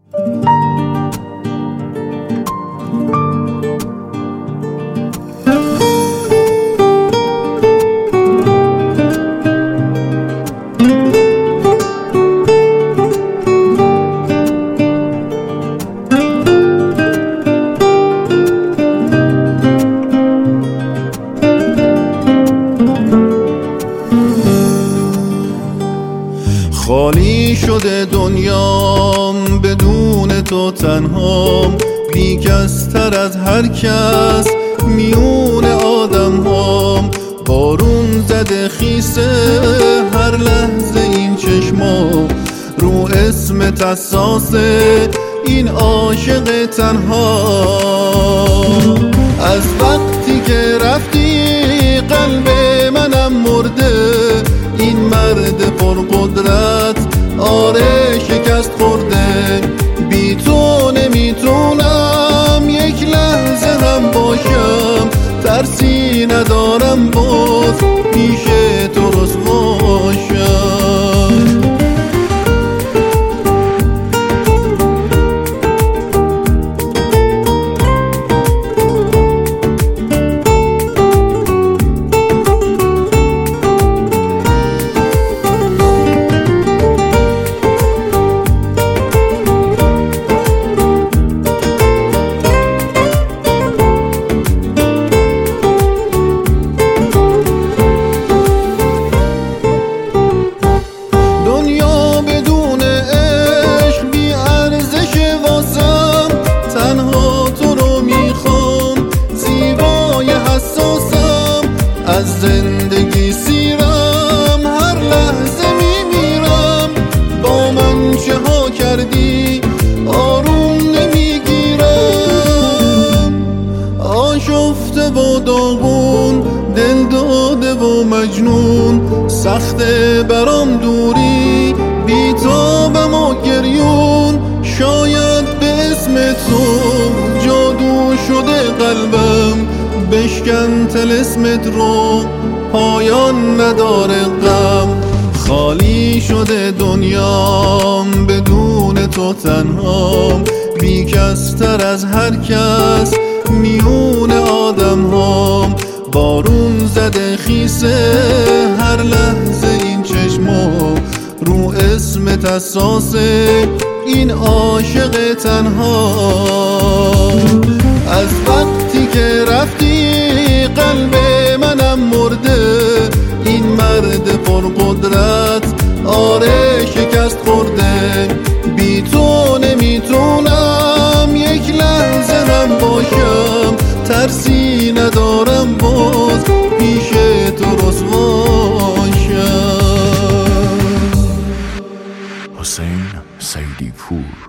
خالی شده دنیام بدون تو تنهام، بیکستر از هر کس میون آدم هام. بارون زده خیسه هر لحظه این چشما، رو اسمت اساسه این عاشق تنها. از وقتی که رفتی قلب منم مرده، این مرد پرقدرت آره شکست خورده. بی تو نمیتونم یک لحظه هم باشم، ترسی ندارم باز پیش تو رسوا باشم. از زندگی سیرم هر لحظه میمیرم، با من چه ها کردی آروم نمیگیرم. آشفته و داغون دل داده و مجنون، سخته برام دوری بی تابم و گریون. شاید به اسم تو جادو شده قلبم، بشکن طلسمت رو پایان نداره غم. خالی شده دنیام بدون تو تنهام، بیکستر از هر کس میون آدم هام. بارون زده خیسه هر لحظه این چشما، رو اسمت اساسه این عاشق تنها. از وقتی که رفتی قلب منم مرده، این مرد پرقدرت آره شکست خورده. بی تو نمیتونم یک لحظه هم باشم، ترسی ندارم باز پیش تو رسوا باشم. حسین سیدی پور.